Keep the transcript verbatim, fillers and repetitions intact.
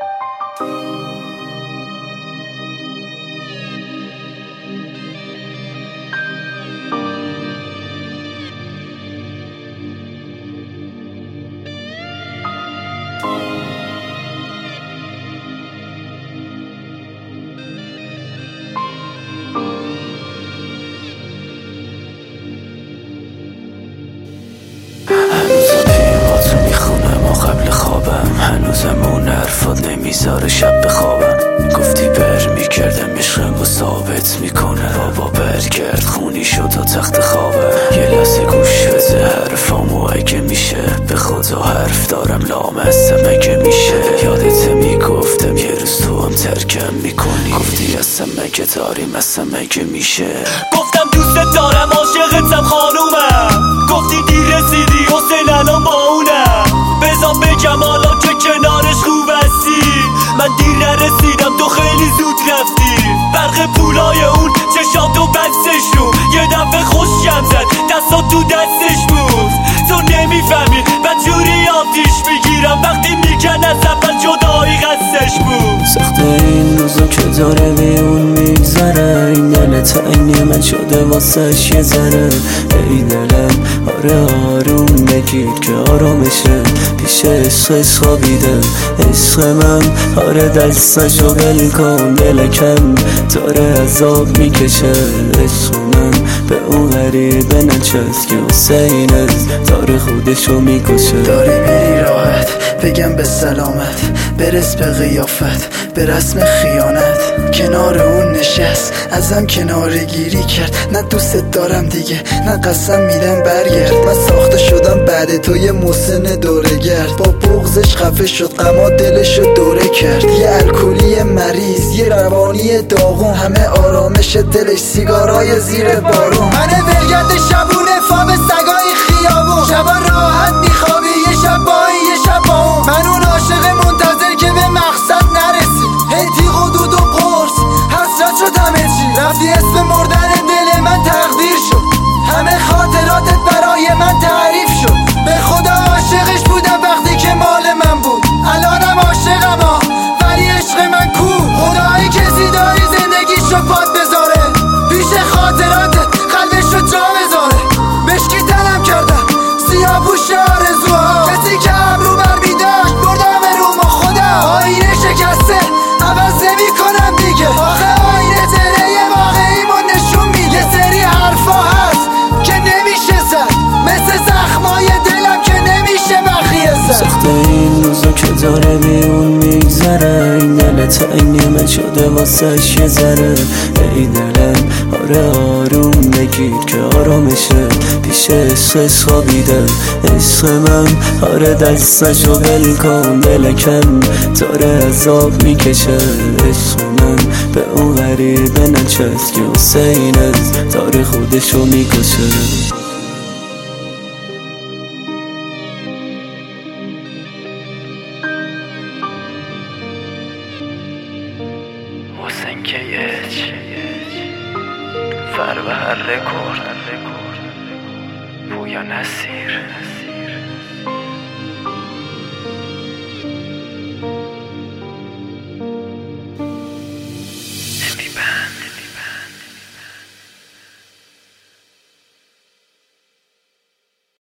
هنوزم اون حرفات نمیذاره شب بخوابم. گفتی بر میکردم عشقم و ثابت میکنه. بابا برگرد خونی شد و تخت خوابم. یه لحظه گوش بده حرفامو اگه میشه. به خدا حرف دارم لامستم اگه میشه. یادت میگفتم یه روز تو هم ترکم میکنی. گفتی هستم مگه داریم هستم مگه میشه. گفتم دوست دارم عاشقتم خانومم. گفتی دیر رسیدی حسین الان با اونم. بذار بگم حالا که کنارش خوب هستی. من دیر نرسیدم تو خیلی زود رفتی. برق پولای اون چشاتو بستش رو. یه دفعه خوشم زد دستا تو دستش بود. تو نمیفهمی بدجوری آتیش میگیرم وقتی میکن از اول جدایی قصدش بود. سخته این روزا که داره بی اون میگذره. این دل تنگی من شده واسش یه ذره. ای دلم آره آروم بگیر که آرامشه. پیش عشقش خوابیده عشق من. آره دستشو ول کن دلکم داره عذاب میکشه. عشق من به اون غریبه نچست که حسینت داره خودشو میکشه. داری میری راحت بگم به سلامت. برس به قیافت به رسم خیانت. کنار اون نشست ازم کناره گیری کرد. نه دوست دارم دیگه نه قسم میدم برگرد. من ساخته شدم بعد تو یه محسن دوره گرد. با بغضش خفه شد غما دلشو دوره کرد. یه الکلی مریض یه روانی داغون. همه آرامش دلش سیگارای زیر بارون. من ولگرد شبونه فام سگای خیابون. شبا راحت میخوابی یه شب با این یه شب با اون. من اون عاشق منتظر که به مقصد نرسی. هی تیغ و دود و قرص حسرت شد همه چی. رفتی اسم مردن دل من تقدیر شد. همه خاطراتت برای من تعریف شد. به خدا عاشقش بودم وقتی که مال من بود. الانم عاشقم ها ولی عشق من کو. خدایی کسی داری زندگیشو پاد بذاره. پیش خاطراتت قلبشو جا بذاره. مشکی تنم کردم سیاه پوش آرزوها. کسی که ابرو بر میداشت بردم روم و خودم. آینه شکسته عوض نمی کنم دیگه. آخه آینه تره یه واقعیمون نشون میده. یه سری حرفا هست که نمیشه زد مثل زخمای دلم که نمیشه بخیه زد. سخته این روزا که داره بی اون میگذره. این دل تنگی من شده واسش یه ذره. ای دلم آره آروم بگیر که آرامشه. پیش عشقش خوابیده عشق من. آره دستشو ول کن دلکم داره عذاب میکشه. عشق من به اون غریبه نچست که حسینت داره خودشو میکشه. حسین کیچ فر و هر رکورد پویا نصیر.